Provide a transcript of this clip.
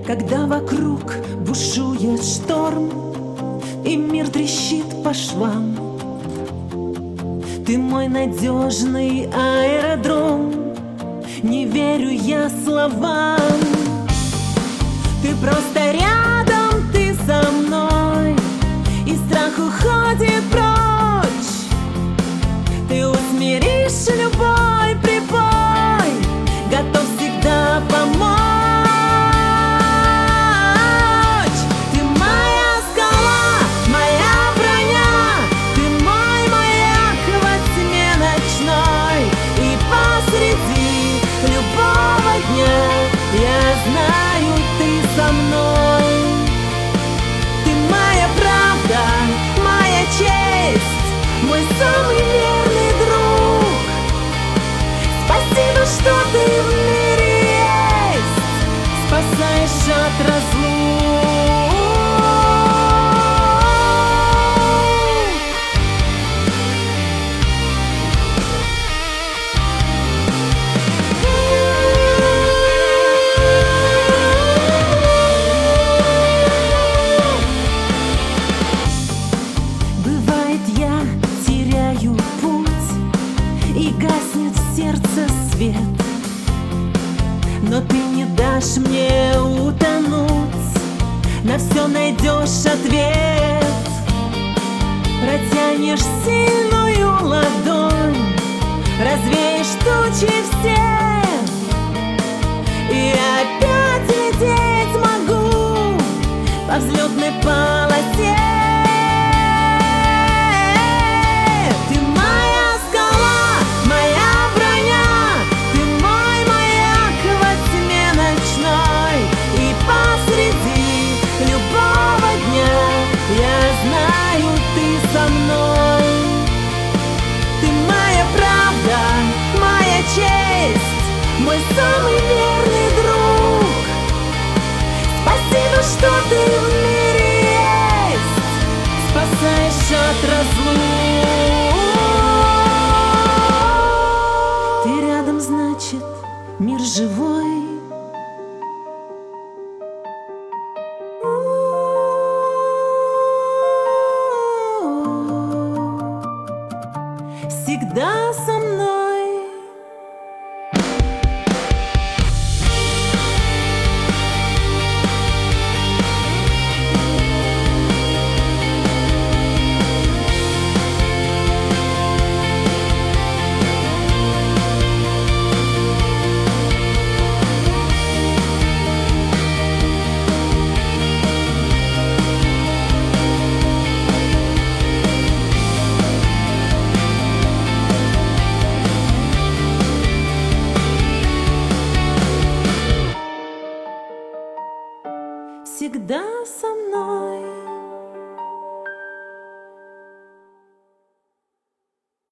Когда вокруг бушует шторм и мир трещит по швам, ты мой надежный аэродром, не верю я словам. Ты просто рядом, ты со мной, и страх уходит прочь. Ты усмиришь любой прибой, готов всегда помочь. Ты моя скала, моя броня, ты мой маяк во тьме ночной. И посреди любого дня я знаю, ты со мной. Ты моя правда, моя честь, мой самый верный друг. Спасибо, что ты в мире есть, спасаешь от разлук. Бывает, я теряю путь, и гаснет в сердце свет, но ты не дашь мне утонуть, на все найдешь ответ. Протянешь сильную ладонь, развеешь тучи все, и опять лететь могу по взлетной полосе. Ты моя скала, моя броня, ты мой маяк во тьме ночной. И посреди любого дня я знаю, ты со мной. Ты моя правда, моя честь, мой самый верный друг. Спасибо, что ты в мире есть, спасаешь от разлук. Ты рядом, значит, мир живой. Всегда со мной. Всегда